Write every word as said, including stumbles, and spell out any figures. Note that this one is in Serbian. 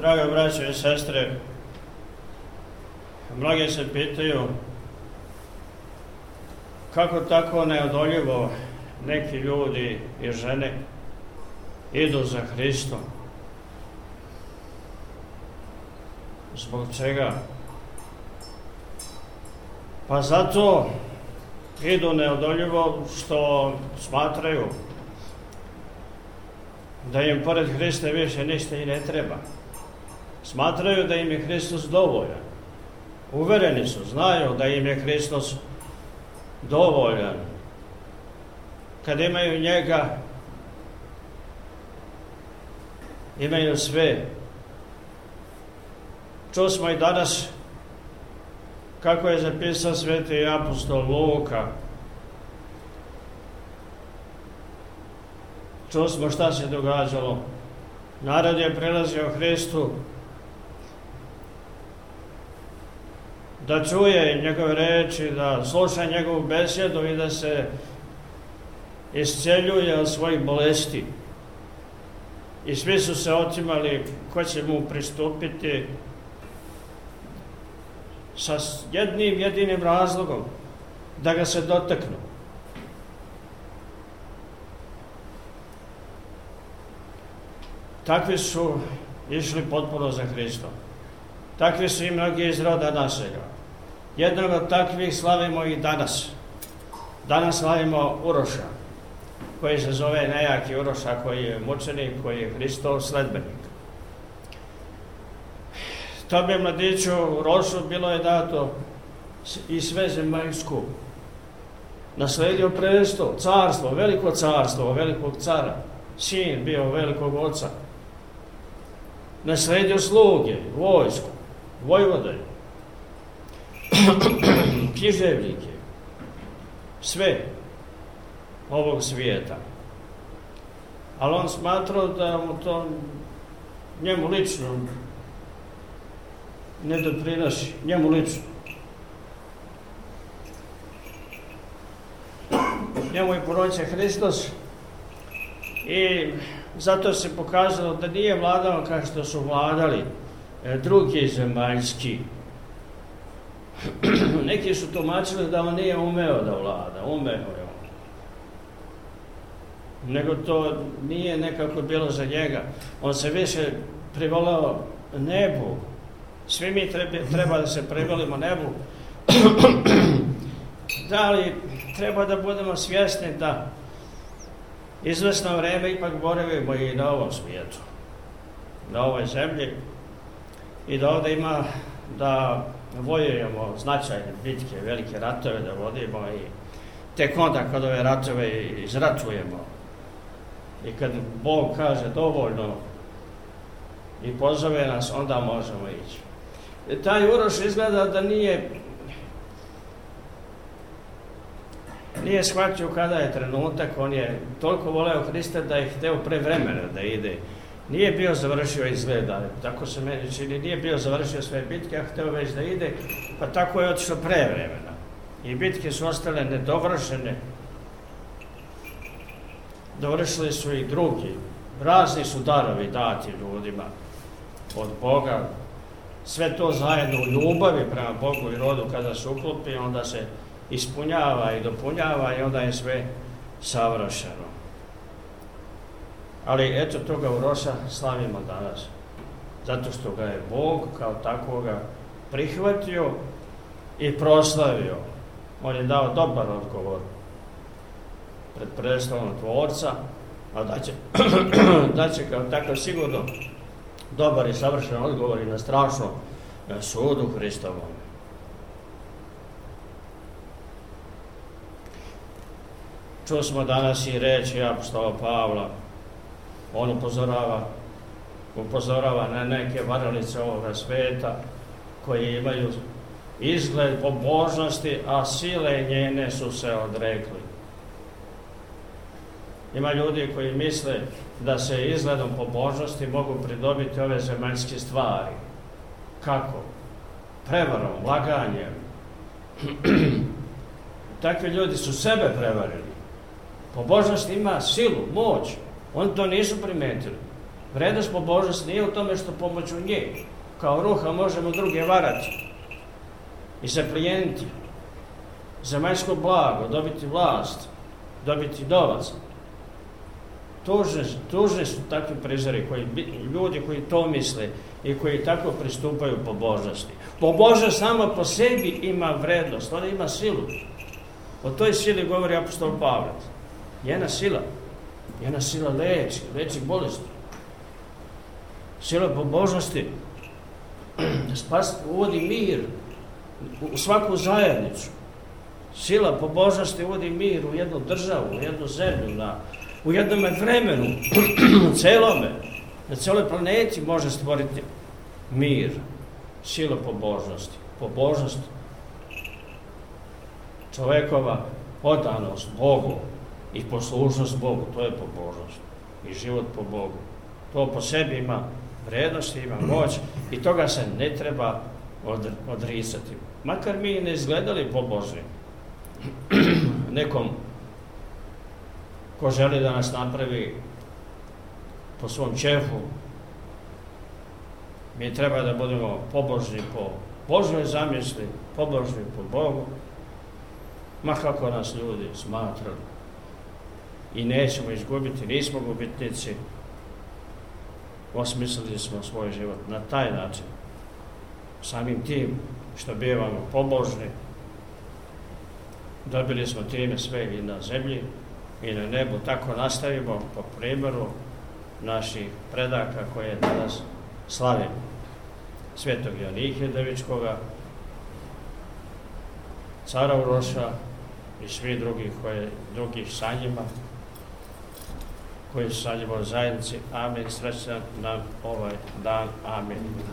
Draga braćo i sestre, mnogi se pitaju kako tako neodoljivo neki ljudi i žene idu za Hristom. Zbog čega? Pa zato idu neodoljivo što smatraju da im pored Hrista više ništa i ne treba. Smatraju da im je Hristos dovoljan. Uvereni su, znaju da im je Hristos dovoljan. Kad imaju njega, imaju sve. Čuo smo i danas kako je zapisao sveti apostol Luka. Čuo smo šta se događalo. Narod je prilazio Hristu da čuje njegove reči, da sluša njegovu besjedu i da se isceljuje od svojih bolesti. I svi su se otimali ko će mu pristupiti sa jednim jedinim razlogom, da ga se dotaknu. Takvi su išli potpuno za Hristom. Takvi su i mnogi iz roda našega. Jednog od takvih slavimo i danas. Danas slavimo Uroša, koji se zove nejaki Uroša, koji je mučenik, koji je Hristov sledbenik. Tome mladiću Urošu bilo je dato i sve zemaljsku. Nasledio prestol, carstvo, veliko carstvo, velikog cara. Sin bio velikog oca. Nasledio sluge, vojsku, vojvode, književnike, sve ovog svijeta. Ali on smatrao da mu to njemu lično ne doprinosi, njemu lično. Njemu je poročen Hristos i zato se pokazalo da nije vladao kao što su vladali drugi zemaljski. Neki su tumačili da on nije umeo da vlada, umeo je on. Nego to nije nekako bilo za njega. On se više privolao nebu. Svi mi treba, treba da se privolimo nebu. Da li treba da budemo svjesni da izvesno vreme ipak boravimo i na ovom svijetu, na ovoj zemlji, i da ovdje ima da vojujemo značajne bitke, velike ratove da vodimo i tek onda kad ove ratove izratujemo i kad Bog kaže dovoljno i pozove nas, onda možemo ići. I taj Uroš izgleda da nije nije shvatio kada je trenutak, on je toliko voleo Hrista da je hteo pre vremena da ide. Nije bio završio izgleda, tako se meni čini, nije bio završio sve bitke, a hteo već da ide, pa tako je otišao pre vremena. I bitke su ostale nedovršene. Dovršili su i drugi. Razni su darovi dati ljudima od Boga. Sve to zajedno u ljubavi prema Bogu i rodu kada se uklopi, onda se ispunjava i dopunjava i onda je sve savršeno. Ali eto toga Uroša slavimo danas. Zato što ga je Bog kao takvoga prihvatio i proslavio. On je dao dobar odgovor pred prestolom Tvorca, a da će, da će kao takav sigurno dobar i savršen odgovor i na strašnom sudu Hristovom. Čuo smo danas i reči apostola Pavla. On upozorava, upozorava na neke varalice ovoga sveta koji imaju izgled pobožnosti, a sile njene su se odrekli. Ima ljudi koji misle da se izgledom pobožnosti mogu pridobiti ove zemaljske stvari. Kako? Prevarom, laganjem. Takvi ljudi su sebe prevarili. Pobožnost ima silu, moć. Oni to nisu primetili. Vrednost pobožnosti nije u tome što pomoću nje, kao ruha, možemo druge varati i se plijeniti, zemaljsko blago, dobiti vlast, dobiti novac. Tužni, tužni su takvi prizori, koji, ljudi koji to misle i koji tako pristupaju pobožnosti. Pobožnost sama po sebi ima vrednost, ona ima silu. O toj sili govori apostol Pavle. Jedna sila, jedna sila leči, leči bolesti. Sila pobožnosti spas, uvodi mir u svaku zajednicu. Sila pobožnosti uvodi mir u jednu državu, u jednu zemlju, na, u jednom vremenu, u celome, na celoj planeti može stvoriti mir. Sila pobožnosti. Pobožnost čovekova odanost Bogu i poslušnost Bogu, to je pobožnost. I život po Bogu. To po sebi ima vrednost, ima moć i toga se ne treba od, odricati. Makar mi ne izgledali pobožni nekom ko želi da nas napravi po svom čefu, mi treba da budemo pobožni po Božoj zamisli, pobožni po Bogu, ma kako nas ljudi smatrali. I nećemo izgubiti, nismo gubitnici, osmislili smo svoj život na taj način. Samim tim što bivamo pobožni, dobili smo time sve i na zemlji i na nebu. Tako nastavimo po primjeru naših predaka koje danas slavimo. Svetog Janihija Devičkoga, cara Uroša i svi drugih, koje, drugih sa njima, koji su sa njima u zajednici. Amin. Srećan nam ovaj dan. Amin.